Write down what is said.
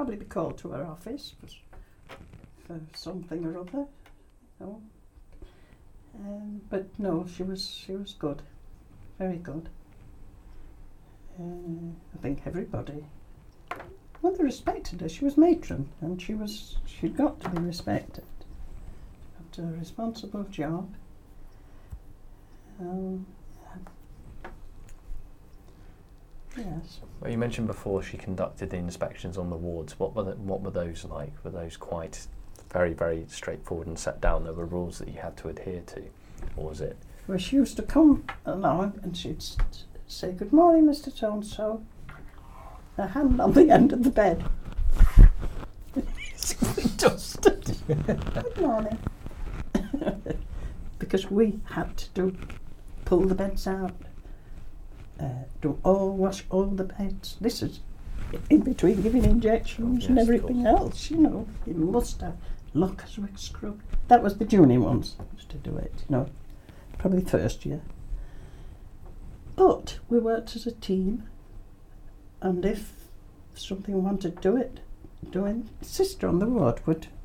probably be called to her office for something or other. No. But no, she was good, very good. I think everybody, well, they respected her. She was matron, and she'd got to be respected. She had a responsible job. Yes. Well, you mentioned before she conducted the inspections on the wards. What were those like? Were those quite very, very straightforward and set down? There were rules that you had to adhere to, or was it? Well, she used to come along and she'd say, "Good morning, Mr. So-and-so." Her hand on the end of the bed. Dusted. Good morning. Because we had to pull the beds out, wash all the beds. This is in between giving injections and everything else, you know. You must have lockers with screw. That was the junior ones used to do it, you know, probably first year. But we worked as a team, and if something wanted doing, sister on the ward would